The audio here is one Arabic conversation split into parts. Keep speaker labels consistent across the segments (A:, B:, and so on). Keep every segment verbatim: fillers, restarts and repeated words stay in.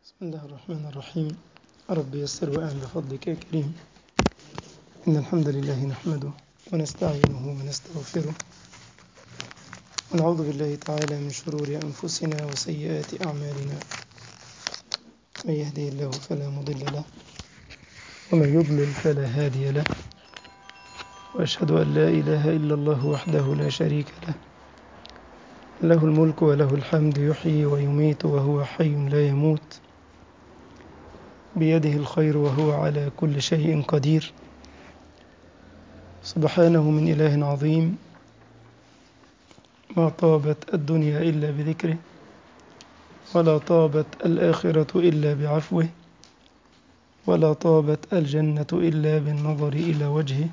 A: بسم الله الرحمن الرحيم. رب يسر وأعن بفضلك يا كريم. إن الحمد لله نحمده ونستعينه ونستغفره ونعوذ بالله تعالى من شرور أنفسنا وسيئات أعمالنا. من يهدي الله فلا مضل له ومن يضلل فلا هادي له، وأشهد أن لا إله إلا الله وحده لا شريك له، له الملك وله الحمد، يحيي ويميت وهو حي لا يموت، بيده الخير وهو على كل شيء قدير. سبحانه من إله عظيم، ما طابت الدنيا إلا بذكره، ولا طابت الآخرة إلا بعفوه، ولا طابت الجنة إلا بالنظر إلى وجهه.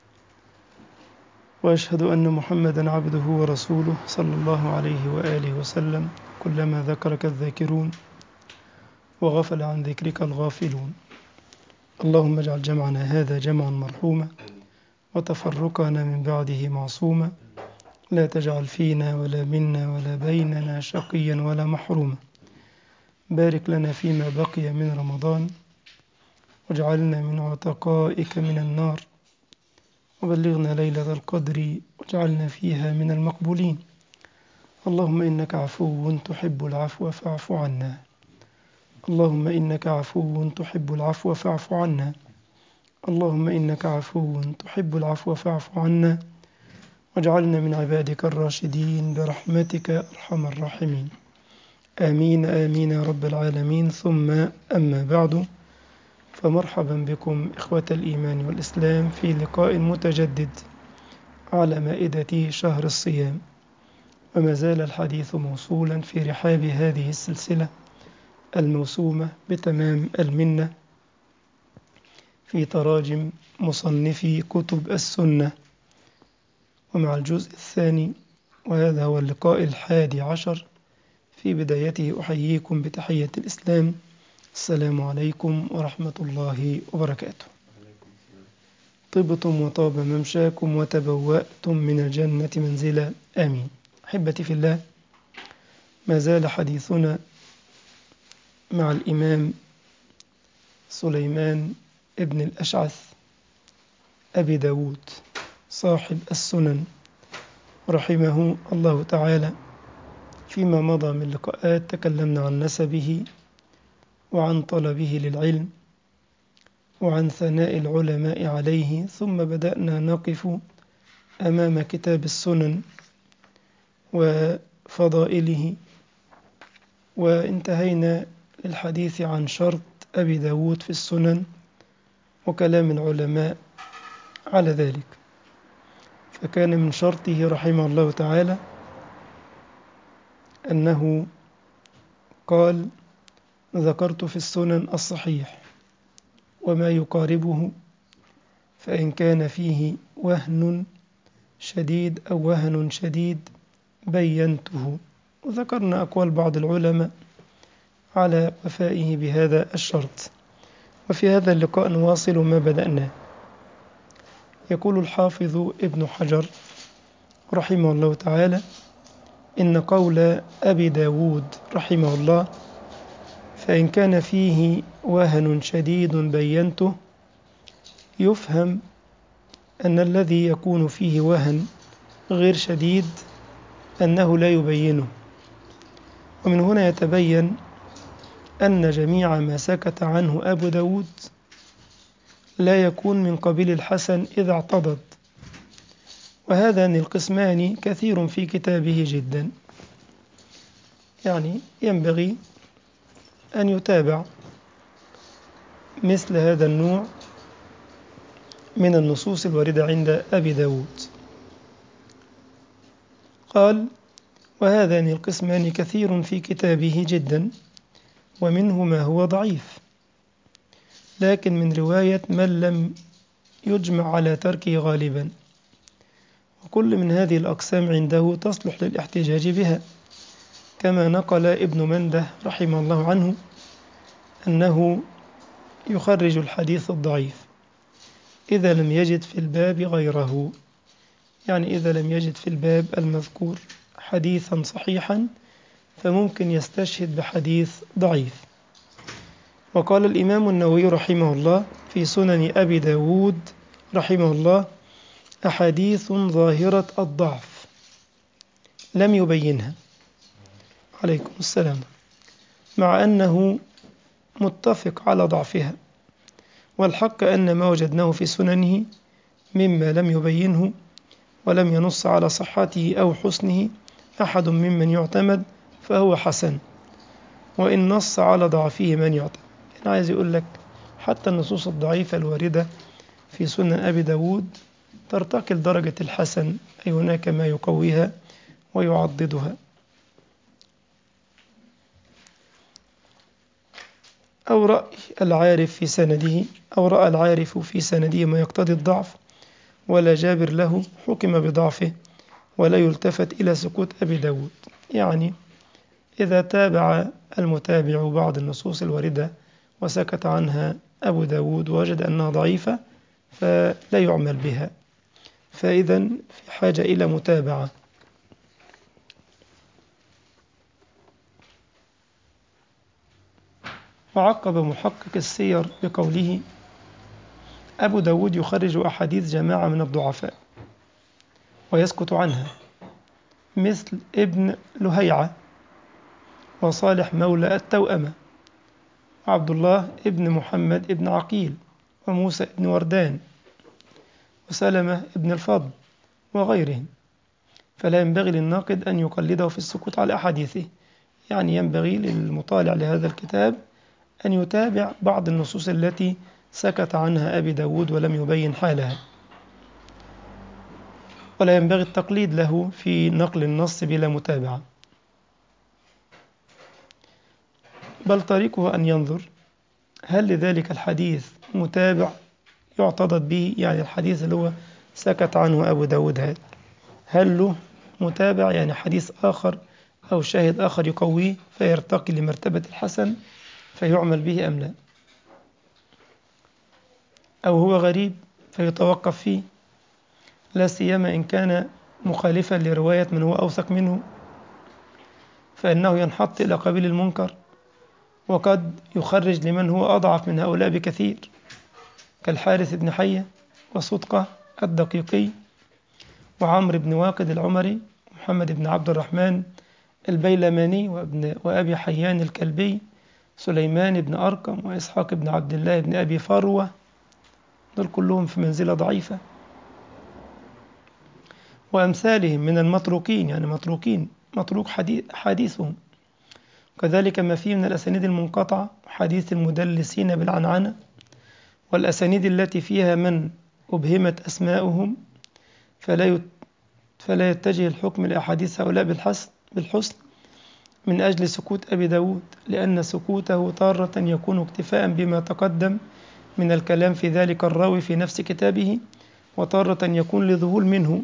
A: وأشهد أن محمدا عبده ورسوله صلى الله عليه وآله وسلم. كلما ذكرك الذاكرون وغفل عن ذكرك الغافلون. اللهم اجعل جمعنا هذا جمعا مرحوما، وتفرقنا من بعده معصوما، لا تجعل فينا ولا منا ولا بيننا شقيا ولا محروما. بارك لنا فيما بقي من رمضان، واجعلنا من عتقائك من النار، وبلغنا ليلة القدر واجعلنا فيها من المقبولين. اللهم إنك عفو تحب العفو فاعف عنا. اللهم إنك عفو تحب العفو فاعف عنا. اللهم إنك عفو تحب العفو فاعف عنا، واجعلنا من عبادك الراشدين برحمتك أرحم الراحمين. آمين آمين يا رب العالمين. ثم أما بعد، فمرحبا بكم إخوة الإيمان والإسلام في لقاء متجدد على مائدة شهر الصيام، وما زال الحديث موصولا في رحاب هذه السلسلة الموسومة بتمام المنة في تراجم مصنفي كتب السنة، ومع الجزء الثاني، وهذا هو اللقاء الحادي عشر. في بدايته أحييكم بتحية الإسلام، السلام عليكم ورحمة الله وبركاته. طبتم وطاب ممشاكم وتبوأتم من الجنة منزلا، آمين. أحبتي في الله، ما زال حديثنا مع الإمام سليمان ابن الأشعث أبي داود صاحب السنن رحمه الله تعالى. فيما مضى من لقاءات تكلمنا عن نسبه وعن طلبه للعلم وعن ثناء العلماء عليه، ثم بدأنا نقف أمام كتاب السنن وفضائله، وانتهينا للحديث عن شرط أبي داود في السنن وكلام العلماء على ذلك. فكان من شرطه رحمه الله تعالى أنه قال: ذكرت في السنن الصحيح وما يقاربه، فإن كان فيه وهن شديد أو وهن شديد بينته. وذكرنا أقوال بعض العلماء على وفائه بهذا الشرط. وفي هذا اللقاء نواصل ما بدأناه. يقول الحافظ ابن حجر رحمه الله تعالى: إن قول أبي داود رحمه الله فإن كان فيه وهن شديد بينته، يفهم أن الذي يكون فيه وهن غير شديد أنه لا يبينه. ومن هنا يتبين أن جميع ما سكت عنه أبو داود لا يكون من قبيل الحسن إذا اعتضد. وهذان القسمان كثير في كتابه جدا، يعني ينبغي أن يتابع مثل هذا النوع من النصوص الواردة عند أبي داود. قال: وهذان القسمان كثير في كتابه جدا، ومنه ما هو ضعيف، لكن من رواية من لم يجمع على تركه غالبا. وكل من هذه الأقسام عنده تصلح للاحتجاج بها، كما نقل ابن منده رحمه الله عنه أنه يخرج الحديث الضعيف إذا لم يجد في الباب غيره، يعني إذا لم يجد في الباب المذكور حديثا صحيحا فممكن يستشهد بحديث ضعيف. وقال الإمام النووي رحمه الله في سنن أبي داود رحمه الله: أحاديث ظاهرة الضعف لم يبينها، عليكم السلام، مع أنه متفق على ضعفها، والحق أن ما وجدناه في سننه مما لم يبينه ولم ينص على صحته أو حسنه أحد ممن يعتمد فهو حسن، وإن نص على ضعفه من يعتمد. أنا عايز يقول لك حتى النصوص الضعيفة الواردة في سنن أبي داود ترتقي لدرجة الحسن، أي هناك ما يقويها ويعضدها. أو رأي العارف في سنده أو رأى العارف في سنده ما يقتضي الضعف ولا جابر له، حكم بضعفه ولا يلتفت إلى سكوت أبي داود. يعني إذا تابع المتابع بعض النصوص الواردة وسكت عنها أبو داود ووجد أنها ضعيفة فلا يعمل بها، فإذا في حاجة إلى متابعة. وعقب محقق السير بقوله: أبو داود يخرج أحاديث جماعة من الضعفاء ويسكت عنها، مثل ابن لهيعة وصالح مولى التوأمة وعبد الله ابن محمد ابن عقيل وموسى ابن وردان وسلمة ابن الفضل وغيرهم، فلا ينبغي للناقد أن يقلده في السكوت على أحاديثه. يعني ينبغي للمطالع لهذا الكتاب أن يتابع بعض النصوص التي سكت عنها أبي داود ولم يبين حالها، ولا ينبغي التقليد له في نقل النص بلا متابعة، بل طريقه أن ينظر هل لذلك الحديث متابع يعتضد به، يعني الحديث اللي هو سكت عنه أبو داود هذا هل له متابع، يعني حديث آخر أو شاهد آخر يقويه فيرتقي لمرتبة الحسن فيعمل به أم لا، أو هو غريب فيتوقف فيه، لا سيما إن كان مخالفا لرواية من هو أوثق منه، فإنه ينحط إلى قبيل المنكر، وقد يخرج لمن هو أضعف من هؤلاء بكثير كالحارث بن حية وصدقة الدقيقي وعمرو بن واقد العمري محمد بن عبد الرحمن البيلماني وابن وأبي حيان الكلبي سليمان بن أرقم وإسحاق بن عبد الله بن أبي فروة، دول كلهم في منزلة ضعيفة، وأمثالهم من المتروكين، يعني متروكين متروك حديث حديثهم، كذلك ما فيه من الأسانيد المنقطعة وحديث المدلسين بالعنعنة، والأسانيد التي فيها من أبهمت أسماؤهم، فلا فلا يتجه الحكم لأحاديث هؤلاء بالحسن بالحسن من أجل سكوت أبي داود، لأن سكوته تارة يكون اكتفاء بما تقدم من الكلام في ذلك الراوي في نفس كتابه، وتارة يكون لظهور منه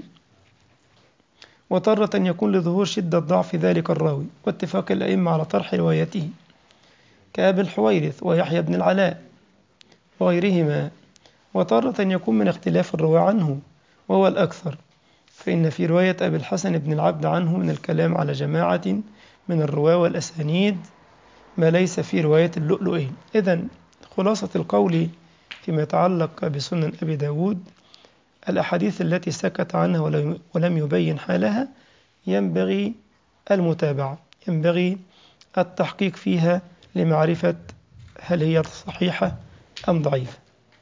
A: وتارة يكون لظهور شدة ضعف ذلك الراوي واتفاق الأئمة على طرح روايته كأبي الحويرث ويحيى بن العلاء وغيرهما، وتارة يكون من اختلاف الرواة عنه وهو الأكثر، فإن في رواية أبي الحسن بن العبد عنه من الكلام على جماعة من الرواة والأسانيد ما ليس في رواية اللؤلؤين. إذن خلاصة القول فيما يتعلق بسنن أبي داود: الأحاديث التي سكت عنها ولم يبين حالها ينبغي المتابعة، ينبغي التحقيق فيها لمعرفة هل هي صحيحة أم ضعيفة.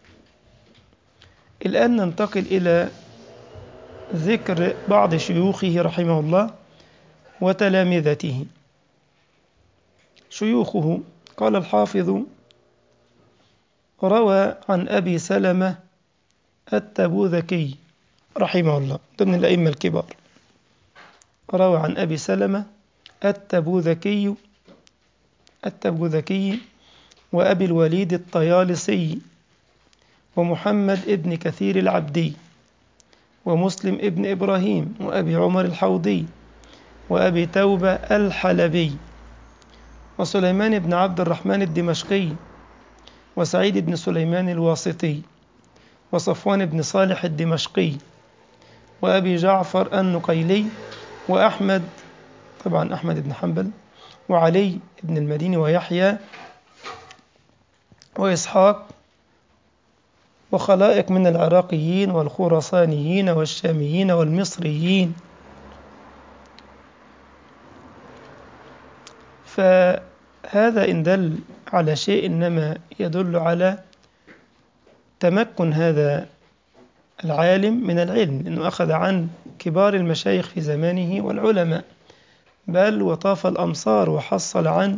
A: الآن ننتقل إلى ذكر بعض شيوخه رحمه الله وتلامذته. شيوخه: قال الحافظ: روى عن أبي سلمة التبوذكي رحمه الله، ضمن الأئمة الكبار، روى عن أبي سلمة التبوذكي التبوذكي وأبي الوليد الطيالسي ومحمد ابن كثير العبدي ومسلم ابن إبراهيم وأبي عمر الحوضي وأبي توبة الحلبي وسليمان بن عبد الرحمن الدمشقي وسعيد بن سليمان الواسطي وصفوان بن صالح الدمشقي وأبي جعفر النقيلي وأحمد، طبعا أحمد بن حنبل، وعلي بن المديني ويحيى وإسحاق وخلائق من العراقيين والخراسانيين والشاميين والمصريين. فهذا إن دل على شيء إنما يدل على تمكن هذا العالم من العلم، إنه أخذ عن كبار المشايخ في زمانه والعلماء، بل وطاف الأمصار وحصل عن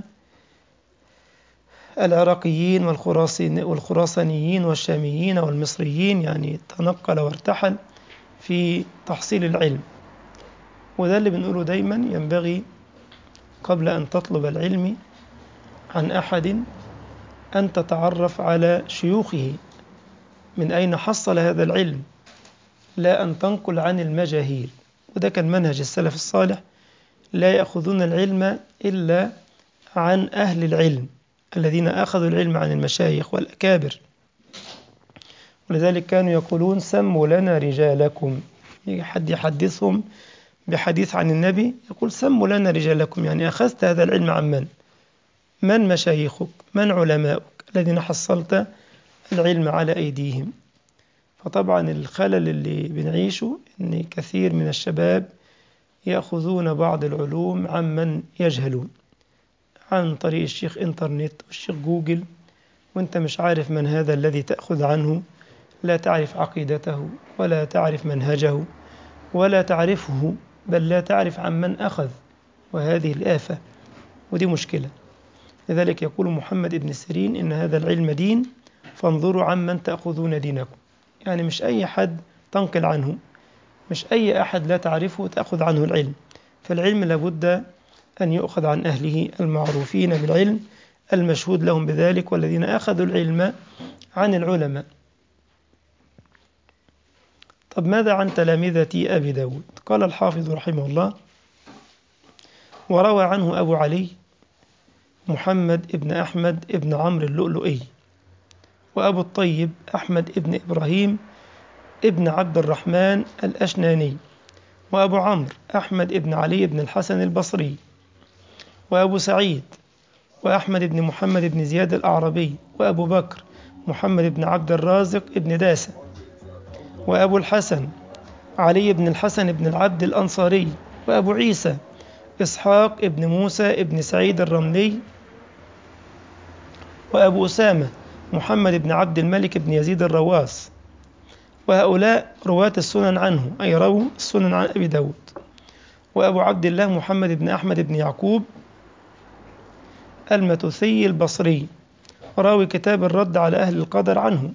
A: العراقيين والخراسانيين والشاميين والمصريين، يعني تنقل وارتحل في تحصيل العلم. وده اللي بنقوله دايما، ينبغي قبل أن تطلب العلم عن أحد أن تتعرف على شيوخه، من أين حصل هذا العلم، لا أن تنقل عن المجاهيل. وده كان منهج السلف الصالح، لا يأخذون العلم إلا عن أهل العلم الذين أخذوا العلم عن المشايخ والأكابر. ولذلك كانوا يقولون سموا لنا رجالكم، حد يحدثهم بحديث عن النبي يقول سموا لنا رجالكم، يعني أخذت هذا العلم عن من؟ من مشايخك؟ من علماؤك الذين حصلت العلم على أيديهم؟ فطبعا الخلل اللي بنعيشه إن كثير من الشباب يأخذون بعض العلوم عن من يجهلون، عن طريق الشيخ إنترنت والشيخ جوجل، وانت مش عارف من هذا الذي تأخذ عنه، لا تعرف عقيدته ولا تعرف منهجه ولا تعرفه، بل لا تعرف عن من أخذ. وهذه الآفة، ودي مشكلة. لذلك يقول محمد بن سيرين إن هذا العلم دين، فانظروا عن من تأخذون دينكم. يعني مش أي حد تنقل عنه، مش أي أحد لا تعرفه تأخذ عنه العلم. فالعلم لابد أن يؤخذ عن أهله المعروفين بالعلم، المشهود لهم بذلك، والذين أخذوا العلم عن العلماء. طب ماذا عن تلامذة أبي داود؟ قال الحافظ رحمه الله: وروى عنه أبو علي محمد ابن أحمد ابن عمرو اللؤلؤي، وأبو الطيب أحمد ابن إبراهيم ابن عبد الرحمن الأشناني، وأبو عمرو أحمد ابن علي بن الحسن البصري، وأبو سعيد وأحمد بن محمد بن زياد الأعربي، وأبو بكر محمد بن عبد الرازق ابن داسة، وأبو الحسن علي بن الحسن بن العبد الأنصاري، وأبو عيسى إسحاق ابن موسى ابن سعيد الرملي، وأبو أسامة محمد بن عبد الملك بن يزيد الرواس. وهؤلاء رواة السنن عنه، أي رووا السنن عن أبي داود. وأبو عبد الله محمد بن أحمد بن يعقوب المتوثي البصري، راوي كتاب الرد على أهل القدر عنه.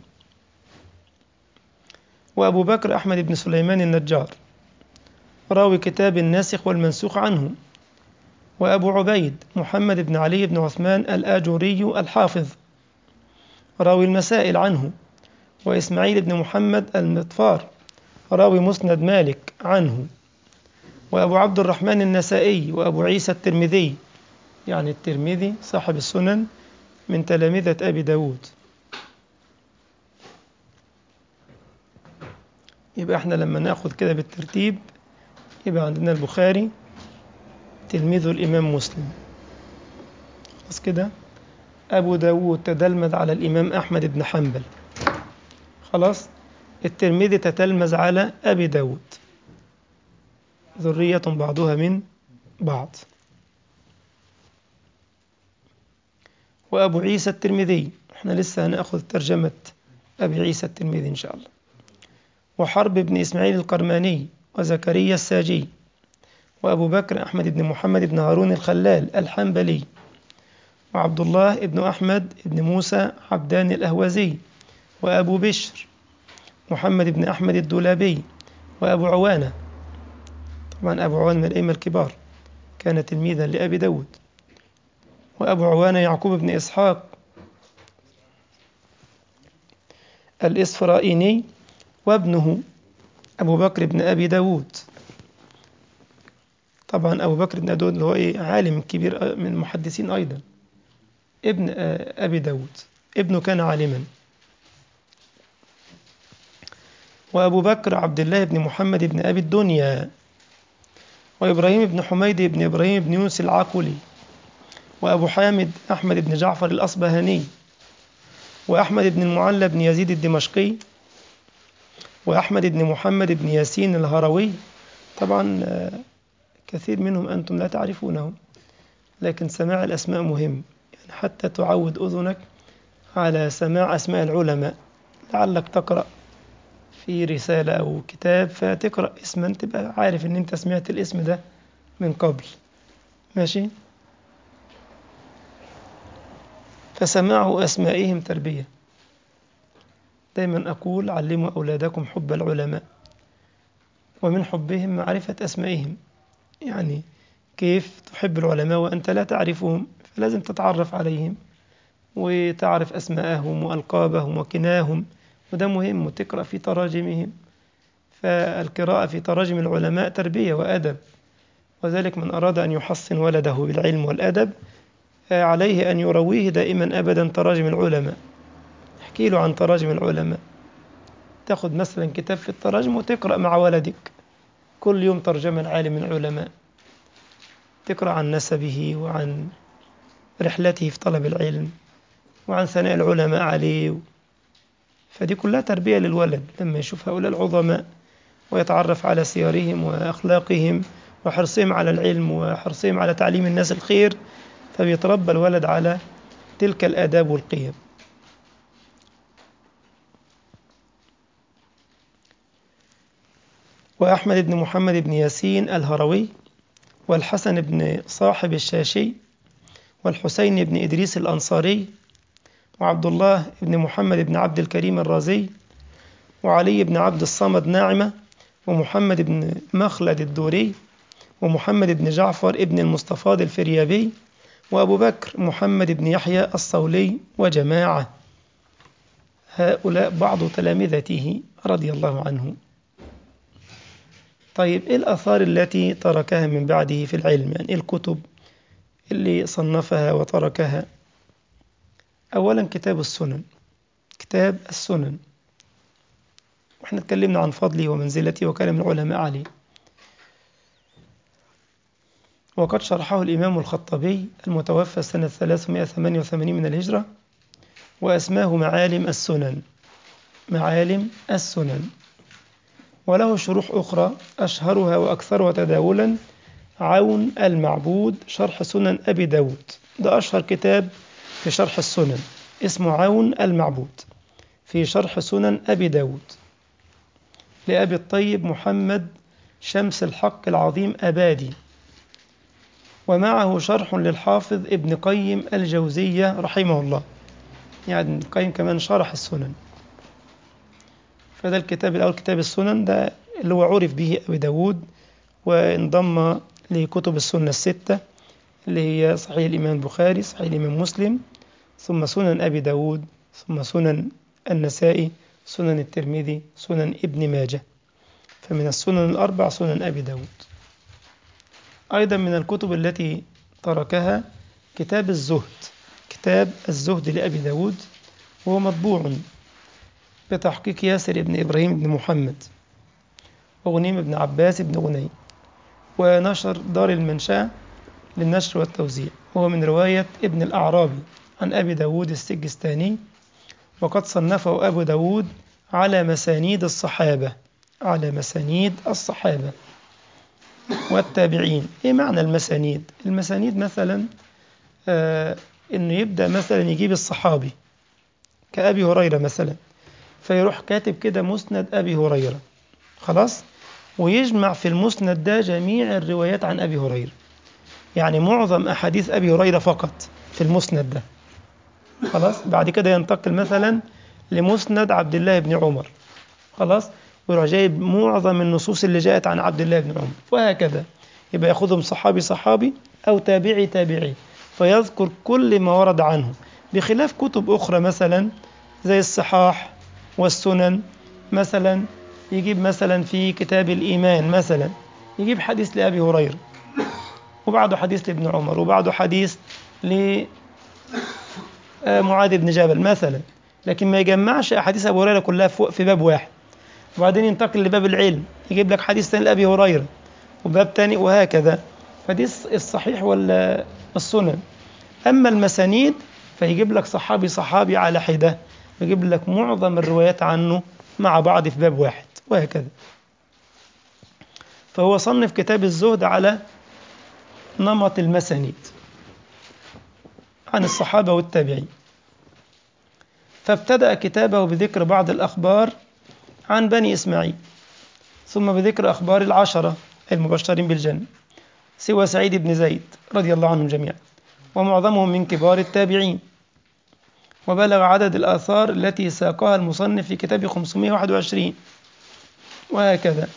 A: وأبو بكر أحمد بن سليمان النجار، راوي كتاب الناسخ والمنسوخ عنه. وأبو عبيد محمد بن علي بن عثمان الآجوري الحافظ، راوي المسائل عنه. وإسماعيل بن محمد المطفار، راوي مسند مالك عنه. وأبو عبد الرحمن النسائي، وأبو عيسى الترمذي، يعني الترمذي صاحب السنن من تلامذة أبي داود. يبقى احنا لما ناخذ كده بالترتيب، يبقى عندنا البخاري تلميذ الإمام مسلم، خلاص كده. أبو داود تدلمذ على الإمام أحمد بن حنبل، خلاص. الترمذي تتلمذ على أبي داود، ذرية بعضها من بعض. وأبو عيسى الترمذي، احنا لسه هنأخذ ترجمة أبي عيسى الترمذي إن شاء الله. وحرب بن إسماعيل القرماني، وزكريا الساجي، وأبو بكر أحمد بن محمد بن هارون الخلال الحنبلي، وعبد الله بن أحمد بن موسى عبدان الأهوازي، وأبو بشر محمد بن أحمد الدولابي، وأبو عوانة، طبعا أبو عوانة من الأئمة الكبار، كان تلميذا لأبي داود. وأبو عوانة يعقوب بن إسحاق الإسفرائيني، وابنه أبو بكر بن أبي داود. طبعا أبو بكر بن أبي داود اللي هو إيه، عالم كبير من المحدثين أيضا، ابن أبي داود، ابنه كان عالما. وأبو بكر عبد الله بن محمد بن أبي الدنيا، وإبراهيم بن حميد بن إبراهيم بن يونس العاقلي، وأبو حامد أحمد بن جعفر الأصبهاني، وأحمد بن المعلى بن يزيد الدمشقي، وأحمد بن محمد بن ياسين الهروي. طبعا كثير منهم أنتم لا تعرفونهم، لكن سماع الأسماء مهم، يعني حتى تعود أذنك على سماع أسماء العلماء. لعلك تقرأ في رسالة أو كتاب فتقرأ اسما تبقى عارف أن أنت سمعت الاسم ده من قبل. ماشي؟ فسماع أسمائهم تربية. دايما أقول علموا أولادكم حب العلماء، ومن حبهم معرفة أسمائهم. يعني كيف تحب العلماء وأنت لا تعرفهم؟ فلازم تتعرف عليهم وتعرف أسماءهم وألقابهم وكناهم، وده مهم، وتقرأ في تراجمهم. فالقراءة في تراجم العلماء تربية وأدب، وذلك من أراد أن يحصن ولده بالعلم والأدب عليه أن يرويه دائما أبدا تراجم العلماء. احكي له عن تراجم العلماء، تأخذ مثلا كتاب في التراجم وتقرأ مع ولدك كل يوم ترجمة العالم من العلماء، تقرأ عن نسبه وعن رحلته في طلب العلم وعن ثناء العلماء عليه. فدي كلها تربية للولد لما يشوف هؤلاء العظماء ويتعرف على سيرهم وأخلاقهم وحرصهم على العلم وحرصهم على تعليم الناس الخير، فبيتربى الولد على تلك الآداب والقيم. وأحمد بن محمد بن ياسين الهروي، والحسن بن صاحب الشاشي، والحسين بن إدريس الأنصاري، وعبد الله بن محمد بن عبد الكريم الرازي، وعلي بن عبد الصمد ناعمة، ومحمد بن مخلد الدوري، ومحمد بن جعفر بن المصطفى الفريابي، وأبو بكر محمد بن يحيى الصولي وجماعة. هؤلاء بعض تلامذته رضي الله عنه. طيب إيه الآثار التي تركها من بعده في العلم؟ يعني إيه الكتب اللي صنفها وتركها؟ أولا كتاب السنن، كتاب السنن، وإحنا اتكلمنا عن فضله ومنزلته وكلام العلماء عليه. وقد شرحه الإمام الخطبي المتوفى سنة ثلاثمائة وثمانية وثمانين من الهجرة، وأسماه معالم السنن، معالم السنن. وله شروح أخرى أشهرها وأكثرها تداولا عون المعبود شرح سنن أبي داود، ده أشهر كتاب في شرح السنن، اسمه عون المعبود في شرح سنن أبي داود لأبي الطيب محمد شمس الحق العظيم أبادي. ومعه شرح للحافظ ابن قيم الجوزية رحمه الله، يعني ابن قيم كمان شرح السنن. فده الكتاب الأول كتاب السنن، ده اللي هو عرف به أبي داود، وانضم لكتب السنة الستة اللي هي صحيح الإمام البخاري، صحيح الإمام مسلم، ثم سنن أبي داود، ثم سنن النسائي، سنن الترمذي، سنن ابن ماجه. فمن السنن الأربع سنن أبي داود. أيضا من الكتب التي تركها كتاب الزهد، كتاب الزهد لأبي داود، وهو مطبوع بتحقيق ياسر بن إبراهيم بن محمد وغنيم بن عباس بن غنيم، ونشر دار المنشأة للنشر والتوزيع، وهو من رواية ابن الأعرابي عن أبي داود السجستاني. وقد صنفه أبو داود على مسانيد الصحابة، على مسانيد الصحابة والتابعين. إيه معنى المسانيد؟ المسانيد مثلا آه إنه يبدأ مثلا يجيب الصحابي كأبي هريرة مثلا، فيروح كاتب كده مسند أبي هريرة، خلاص، ويجمع في المسند ده جميع الروايات عن أبي هريرة، يعني معظم أحاديث أبي هريرة فقط في المسند ده، خلاص. بعد كده ينتقل مثلا لمسند عبد الله بن عمر، خلاص، ويروح جايب معظم النصوص اللي جاءت عن عبد الله بن عمر، وهكذا. يبقى يأخذهم صحابي صحابي أو تابعي تابعي، فيذكر كل ما ورد عنه، بخلاف كتب أخرى مثلا زي الصحاح والسنن، مثلا يجيب مثلا في كتاب الإيمان مثلا يجيب حديث لأبي هريرة، وبعده حديث لابن عمر، وبعده حديث لمعاذ بن جبل مثلا، لكن ما يجمعش أحاديث أبي هريرة كلها في باب واحد. وبعدين ينتقل لباب العلم يجيب لك حديث ثاني لأبي هريرة وباب ثاني، وهكذا. فدي الصحيح ولا السنن. أما المسانيد فيجيب لك صحابي صحابي على حدة، ويجيب لك معظم الروايات عنه مع بعض في باب واحد، وهكذا. فهو صنف كتاب الزهد على نمط المسانيد عن الصحابة والتابعين. فابتدأ كتابه بذكر بعض الأخبار عن بني إسماعيل، ثم بذكر أخبار العشرة المبشرين بالجنة سوى سعيد بن زيد رضي الله عنهم جميعا، ومعظمهم من كبار التابعين، وبلغ عدد الآثار التي ساقها المصنف في كتاب خمسمائة وواحد وعشرين، وهكذا.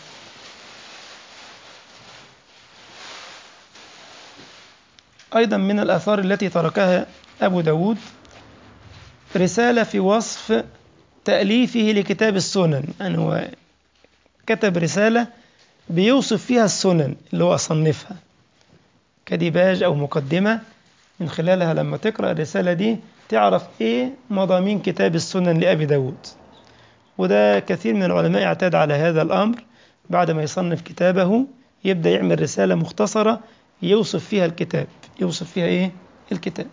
A: أيضا من الآثار التي تركها أبو داود رسالة في وصف تأليفه لكتاب السنن، يعني هو كتب رسالة بيوصف فيها السنن اللي هو أصنفها كديباج أو مقدمة، من خلالها لما تقرأ الرسالة دي تعرف إيه مضامين كتاب السنن لأبي داود. وده كثير من العلماء اعتاد على هذا الأمر، بعد ما يصنف كتابه يبدأ يعمل رسالة مختصرة يوصف فيها الكتاب، يوصف فيها إيه الكتاب.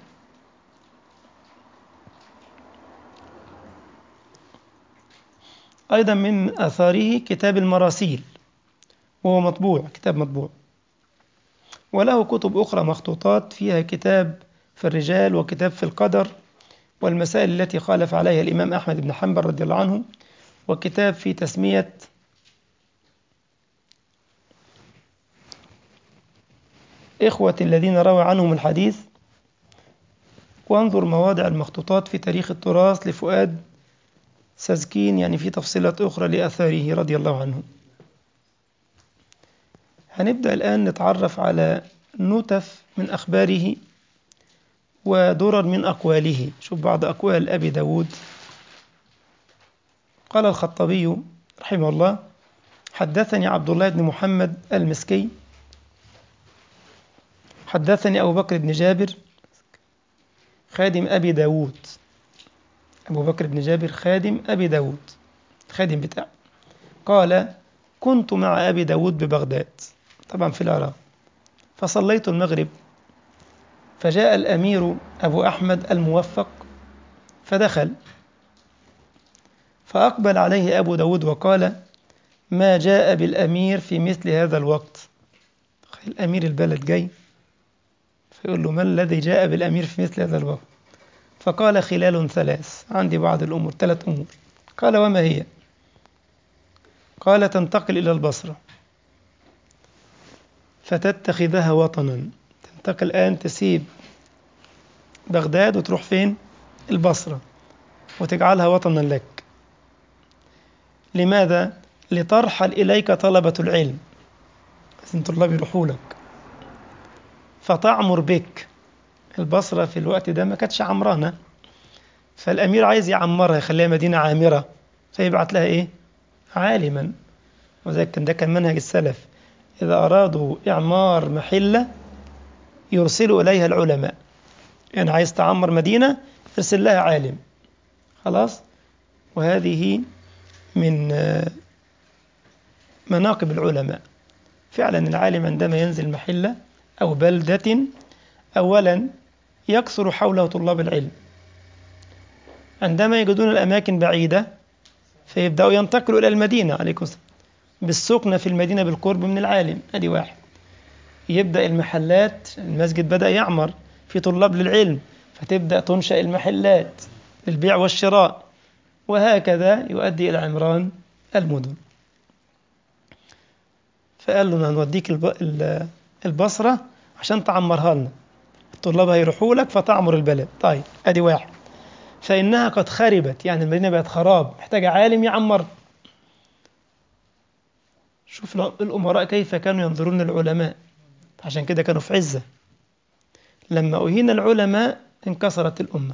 A: أيضا من آثاره كتاب المراسيل، وهو مطبوع، كتاب مطبوع، وله كتب أخرى مخطوطات فيها كتاب في الرجال وكتاب في القدر والمسائل التي خالف عليها الإمام أحمد بن حنبل رضي الله عنه، وكتاب في تسمية إخوة الذين روى عنهم الحديث. وانظر مواضع المخطوطات في تاريخ التراث لفؤاد سزكين، يعني في تفصيلات أخرى لأثاره رضي الله عنه. هنبدأ الآن نتعرف على نتف من أخباره ودرر من أقواله. شوف بعض أقوال أبي داود. قال الخطابي رحمه الله: حدثني عبد الله بن محمد المسكي حدثني أبو بكر بن جابر خادم أبي داود. أبو بكر بن جابر خادم أبي داود، خادم بتاعه. قال: كنت مع أبي داود ببغداد، طبعا في العراق، فصليت المغرب، فجاء الأمير أبو أحمد الموفق فدخل، فأقبل عليه أبو داود وقال: ما جاء بالأمير في مثل هذا الوقت؟ الأمير البلد جاي، فيقول له: ما الذي جاء بالأمير في مثل هذا الوقت؟ فقال: خلال ثلاث، عندي بعض الأمور، ثلاث أمور. قال: وما هي؟ قال: تنتقل إلى البصرة فتتخذها وطنا. تنتقل الآن، تسيب بغداد وتروح فين؟ البصرة، وتجعلها وطنا لك. لماذا؟ لترحل إليك طلبة العلم، لازم طلاب يروحوا لك، فتعمر بك. البصرة في الوقت ده ما كانتش عمرانة، فالأمير عايز يعمرها، يخليها مدينة عامرة، فيبعت لها إيه؟ عالما. وذلك ده كان منهج السلف، إذا أرادوا إعمار محلة يرسلوا إليها العلماء. يعني عايز تعمر مدينة يرسل لها عالم، خلاص. وهذه من مناقب العلماء. فعلا العالم عندما ينزل محلة أو بلدة، أولا يكثر حوله طلاب العلم، عندما يجدون الأماكن بعيدة فيبدأوا ينتقلوا إلى المدينة، عليكم السلام، بالسكنة في المدينة بالقرب من العالم. أدي واحد. يبدأ المحلات، المسجد بدأ يعمر في طلاب للعلم، فتبدأ تنشأ المحلات للبيع والشراء، وهكذا يؤدي إلى عمران المدن. فقال له: هنوديك البصرة عشان تعمرها لنا، الطلاب هيروحوا لك فتعمر البلد. طيب، أدي واحد. فإنها قد خربت، يعني المدينة بقت خراب، محتاجة عالم يعمر. شوف الأمراء كيف كانوا ينظرون العلماء، عشان كده كانوا في عزة. لما أهين العلماء انكسرت الأمة.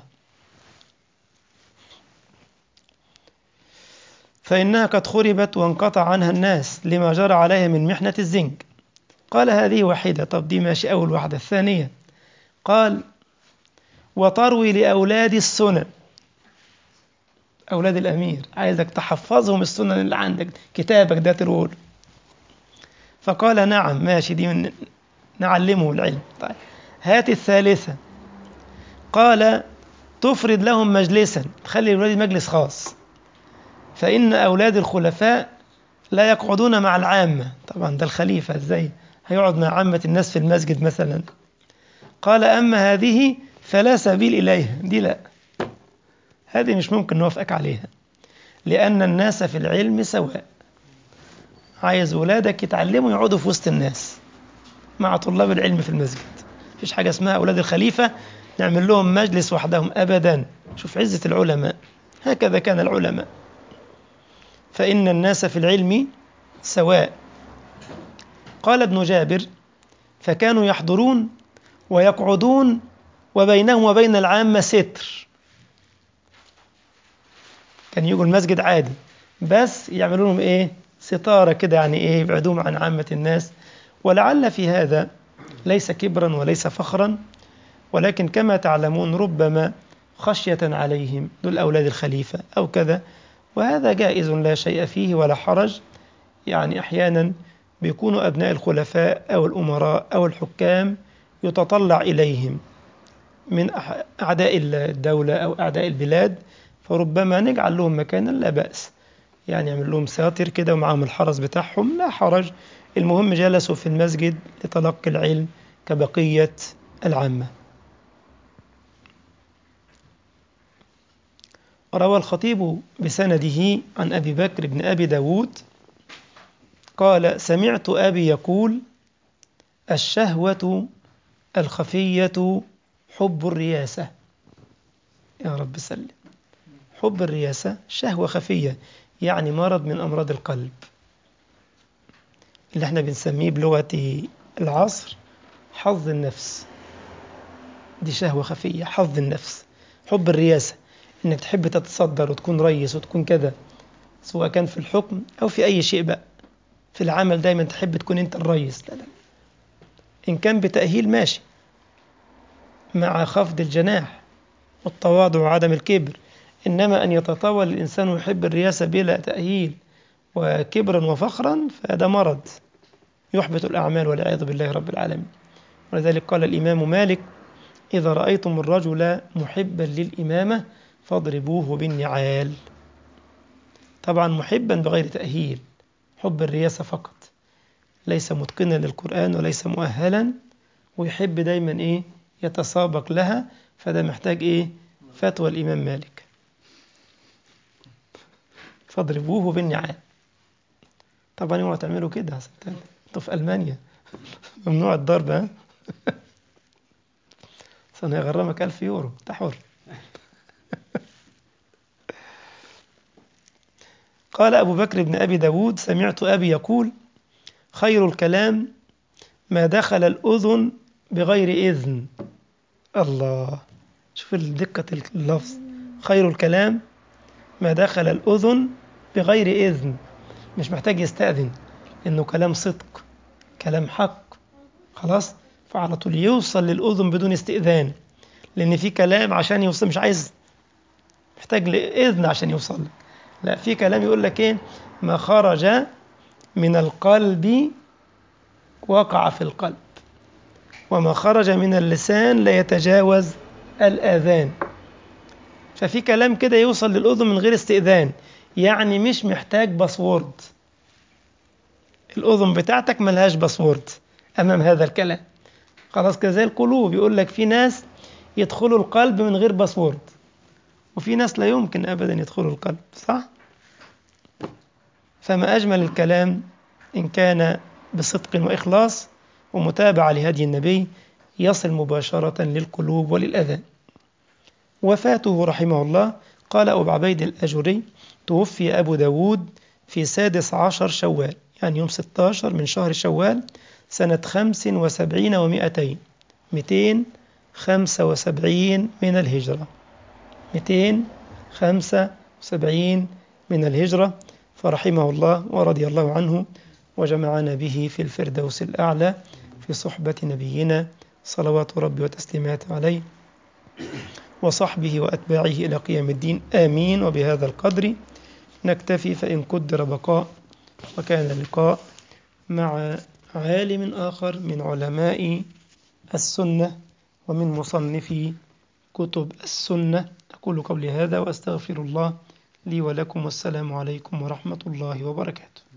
A: فإنها قد خربت وانقطع عنها الناس لما جرى عليها من محنة الزنك. قال: هذه واحدة. طب دي ماشي، أول واحدة. الثانية قال: وتروي لأولاد السنن، أولاد الأمير عايزك تحفظهم السنن اللي عندك، كتابك ده تروي. فقال: نعم ماشي، دي من نعلمه العلم. طيب، هات الثالثة. قال: تفرد لهم مجلسا، تخلي الولاد مجلس خاص، فإن أولاد الخلفاء لا يقعدون مع العامة. طبعا ده الخليفة ازاي هيقعد مع عامة الناس في المسجد مثلا؟ قال أما هذه فلا سبيل إليها، دي لا، هذه مش ممكن نوافقك عليها، لأن الناس في العلم سواء. عايز ولادك يتعلموا يقعدوا في وسط الناس مع طلاب العلم في المسجد، مفيش حاجة اسمها أولاد الخليفة نعمل لهم مجلس وحدهم أبدا. شوف عزة العلماء، هكذا كان العلماء. فإن الناس في العلم سواء. قال ابن جابر: فكانوا يحضرون ويقعدون وبينهم وبين العامة ستر. كان يجوا المسجد عادي بس يعملوا لهم ايه؟ ستارة كده، يعني ايه؟ يبعدوهم عن عامة الناس. ولعل في هذا ليس كبرا وليس فخرا، ولكن كما تعلمون ربما خشية عليهم، دول أولاد الخليفة أو كذا، وهذا جائز لا شيء فيه ولا حرج. يعني أحيانا بيكونوا أبناء الخلفاء أو الأمراء أو الحكام يتطلع إليهم من أعداء الدولة أو أعداء البلاد، فربما نجعل لهم مكانا لا بأس، يعني يعمل لهم ساتر كده ومعهم الحرس بتاعهم، لا حرج. المهم جلسوا في المسجد لتلقي العلم كبقية العامة. روى الخطيب بسنده عن أبي بكر بن أبي داود قال: سمعت أبي يقول: الشهوة الخفية حب الرياسة. يا رب سلم. حب الرياسة شهوة خفية، يعني مرض من أمراض القلب، اللي احنا بنسميه بلغة العصر حظ النفس. دي شهوة خفية، حظ النفس، حب الرياسة، انك تحب تتصدر وتكون رئيس وتكون كذا، سواء كان في الحكم أو في أي شيء بقى. في العمل دايما تحب تكون أنت الرئيس، لا لا، إن كان بتأهيل ماشي، مع خفض الجناح والتواضع وعدم الكبر. إنما أن يتطاول الإنسان ويحب الرياسة بلا تأهيل وكبرا وفخرا، فهذا مرض يحبط الأعمال والعياذ بالله رب العالمين. ولذلك قال الإمام مالك: إذا رأيتم الرجل محبا للإمامة فاضربوه بالنعال. طبعا محبا بغير تأهيل، حب الرياسة فقط، ليس متقنا للقرآن وليس مؤهلا، ويحب دايما إيه؟ يتسابق لها. فده محتاج إيه؟ فتوى الإمام مالك: فاضربوه بالنعال. طبعا اوعوا تعملوا كده، انتوا في ألمانيا ممنوع الضرب، ها؟ سنة يغرمك ألف يورو، انت حر. قال أبو بكر بن أبي داود: سمعت أبي يقول: خير الكلام ما دخل الأذن بغير إذن. الله، شوف دقة اللفظ، خير الكلام ما دخل الأذن بغير إذن، مش محتاج يستأذن، إنه كلام صدق، كلام حق، خلاص، فعلى طول يوصل للأذن بدون استئذان. لأن في كلام عشان يوصل مش عايز، محتاج لإذن عشان يوصل لك. لا، في كلام يقول لك إيه؟ ما خرج من القلب وقع في القلب، وما خرج من اللسان لا يتجاوز الآذان. ففي كلام كده يوصل للأذن من غير استئذان، يعني مش محتاج باسورد. الأذن بتاعتك ملهاش باسورد أمام هذا الكلام، خلاص كده. زي القلوب، يقول لك في ناس يدخلوا القلب من غير باسورد، وفي ناس لا يمكن أبدا يدخلوا القلب، صح؟ فما أجمل الكلام إن كان بصدق وإخلاص ومتابعة لهدي النبي، يصل مباشرة للقلوب وللأذان. وفاته رحمه الله، قال أبو عبيد الأجري: توفي أبو داود في سادس عشر شوال، يعني يوم ستة عشر من شهر شوال، سنة خمس وسبعين ومائتين، مئتين خمسة وسبعين من الهجرة، مئتين خمسة وسبعين من الهجرة. فرحمه الله ورضي الله عنه، وجمعنا به في الفردوس الأعلى في صحبة نبينا صلوات ربي وتسليماته عليه وصحبه وأتباعه إلى قيام الدين، آمين. وبهذا القدر نكتفي، فإن قدر بقاء وكان لقاء مع عالم آخر من علماء السنة ومن مصنفي كتب السنة. أقول قولي هذا وأستغفر الله لي ولكم، والسلام عليكم ورحمة الله وبركاته.